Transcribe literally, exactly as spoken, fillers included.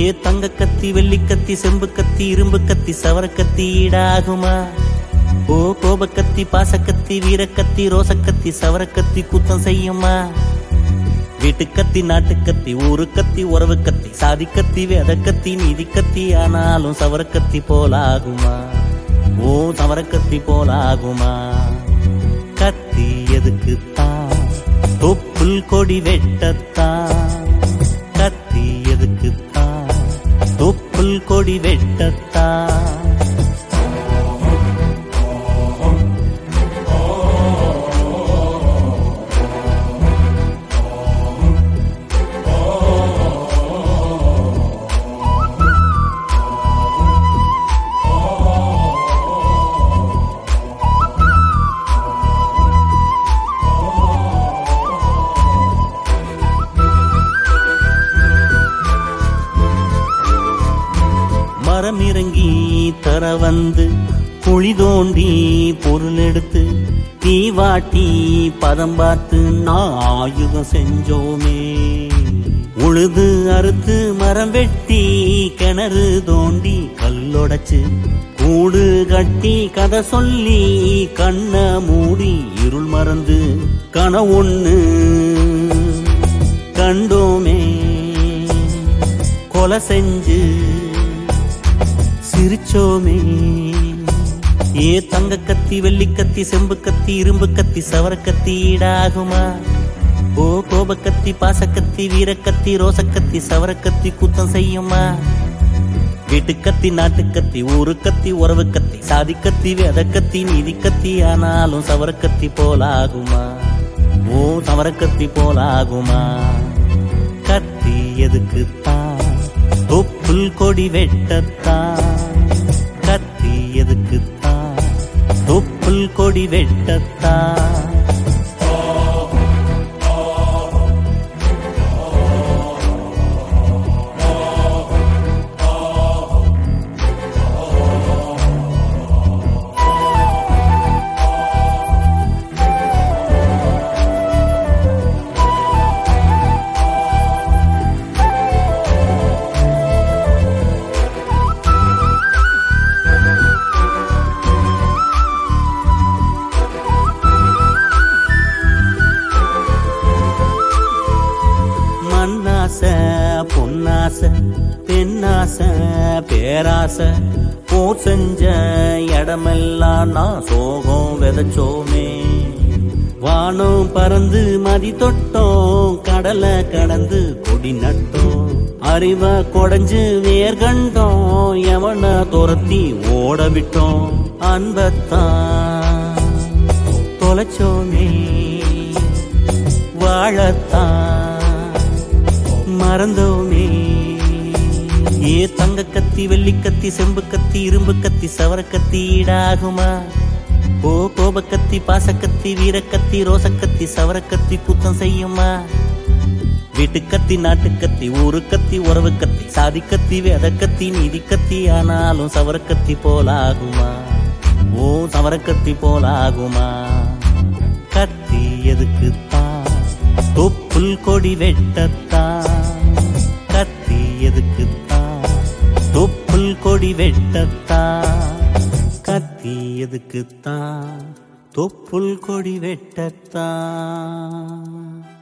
தங்க கத்தி வெள்ளி கத்தி செம்பு கத்தி இரும்பு கத்தி சவர கத்தி ஈடாகுமா? ஓ கோப கத்தி பாசக்கத்தி வீரக்கத்தி ரோசக்கத்தி சவர கத்தி குத்தம் செய்யுமா? வீட்டு கத்தி நாட்டு கத்தி ஊரு கத்தி உறவு கத்தி சாதி கத்தி வேத கத்தி நீதி கத்தி ஆனாலும் சவர கத்தி போலாகுமா? ஓ சவர கத்தி போலாகுமா? கத்தி எதுக்குத்தான் தொப்புள் கொடி வெட்டத்தான், கத்தி எதுக்குத்தான் தொப்புள் கொடி வெட்டத்தான். மரம் இறங்கி தர வந்து குழி தோண்டி பொருள் எடுத்து தீ வாட்டி பதம் பார்த்து நாயுகம் செஞ்சோமே. உழுது அறுத்து மரம் வெட்டி கிணறு தோண்டி கல்லொடைச்சு கூடு கட்டி கதை சொல்லி கண்ண மூடி இருள் மறந்து கனவொன்னு கண்டோமே. கொலை செஞ்சு சிரிச்சோமே. ஏ தங்க கத்தி வெள்ளி கத்தி செம்பு கத்தி இரும்பு கத்தி சவர கத்தி ஈடாகுமா? ஓ கோப கத்தி பாசக்கத்தி வீரக்கத்தி ரோசக்கத்தி சவர கத்தி குத்தம் செய்யுமா? வீட்டு கத்தி நாட்டு கத்தி ஊரு கத்தி உறவு கத்தி சாதி கத்தி வேத கத்தி நீதி கத்தி ஆனாலும் சவர கத்தி போலாகுமா? ஓ சவர கத்தி போலாகுமா? கத்தி எதுக்குத்தான் தொப்புள் கொடி வெட்டத்தான், கத்தி எதுக்குத்தான் தொப்புள் கொடி வெட்டத்தான். மண்ணாசை பொன்னாசை பெண்ணாசை பேராசை போர் செஞ்ச இடமெல்லாம் நான் சோகம் விதைச்சோமே. வானம் பறந்து மதி தொட்டோம் கடலை கடந்து கொடி நட்டோம். அறிவை கொடைஞ்சு வேர் கண்டோம் எவனை துரத்தி ஓட விட்டோம். அன்பத்தான் தொலைச்சோமே வாழத்தான் மறந்தோமே. ஏ தங்க கத்தி வெள்ளி கத்தி செம்பு கத்தி இரும்பு கத்தி சவர கத்தி ஈடாகுமா? ஓ கோப கத்தி பாசக்கத்தி வீரக்கத்தி ரோசக்கத்தி சவர கத்தி குத்தம் செய்யுமா? வீட்டு கத்தி நாட்டு கத்தி ஊரு கத்தி உறவு கத்தி சாதி கத்தி வேத கத்தி நீதி கத்தி ஆனாலும் சவர கத்தி போலாகுமா? ஓ சவர கத்தி போலாகுமா? கத்தி எதுக்குத்தான் தொப்புள் கொடி வெட்டத்தான், கத்தி எதுக்குத்தான் தொப்புள் கொடி வெட்டத்தான், கத்தி எதுக்குத்தான் தொப்புள் கொடி வெட்டத்தான்.